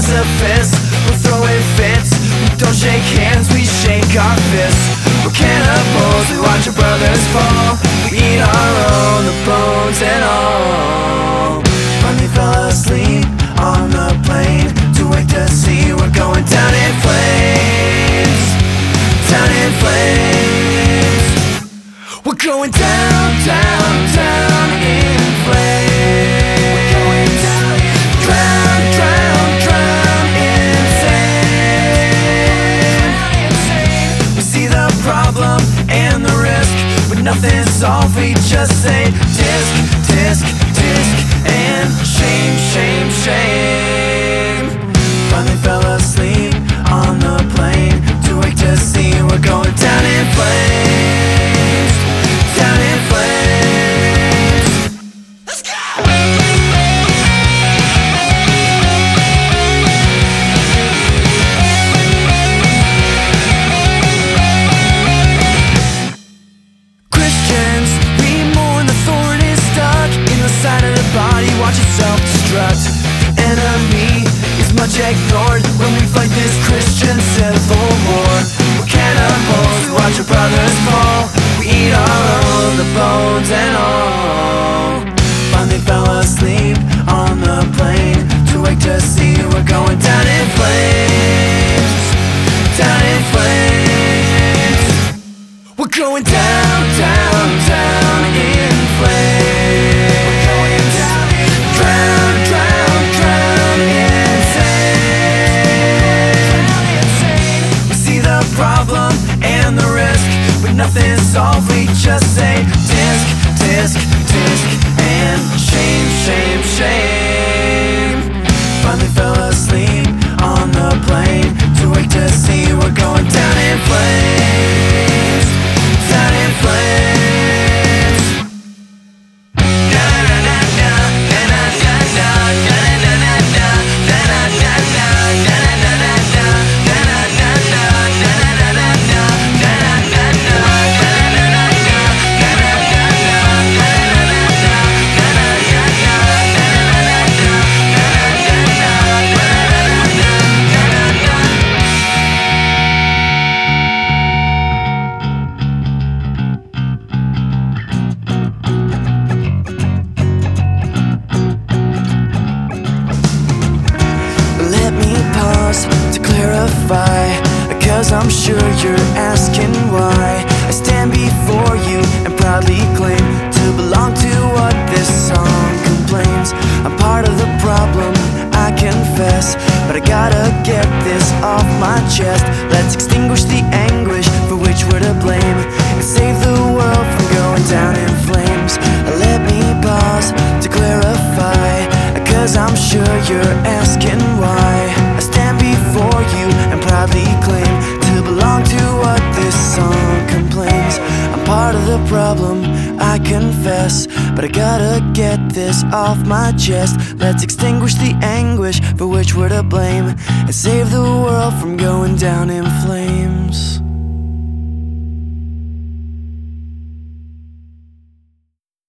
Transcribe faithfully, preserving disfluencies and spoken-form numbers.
pacifists. We're throwing fits, we don't shake hands, we shake our fists. We're cannibals, we watch our brothers fall. We eat our own, the bones and all. Finally fell asleep on the plane, too weak to see we're going down in flames. Down in flames. We're going down, down, down in flames. We're going down, drown, drown, drown in sand. We see the problem and the risk, but nothing's solved, we just say disc, disc, disc, and shame, shame, shame. Finally fell asleep on the plane, too weak to see we're going down in flames. Down in flames. Let's go! Christians, we mourn the thorn is stuck in the side of the body, watch it self-destruct. The enemy is much ignored when we fight this Christian civil war. We're cannibals, we watch our brothers fall. We eat our own, the bones and all. Finally fell asleep on the plane, too weak to see we're going down in flames. Down in flames. We're going down, down, down in flames. We're going down, drown, drown, drown in sand. We see the problem and the risk, but nothing's solved, we just say disc, disc, disc, and shame, shame, shame. Finally fell asleep on the plane, too weak to see we're going down in flames. Down in flames. To clarify, cause I'm sure you're asking why I stand before you and proudly claim to belong to what this song complains. I'm part of the problem, I confess, but I gotta get this off my chest. Let's extinguish the anguish for which we're to blame and save the world from going down in flames. Let me pause to clarify, cause I'm sure you're asking why I stand before you and proudly claim to belong to what this song complains. I'm part of the problem, I confess, but I gotta get this off my chest. Let's extinguish the anguish for which we're to blame and save the world from going down in flames.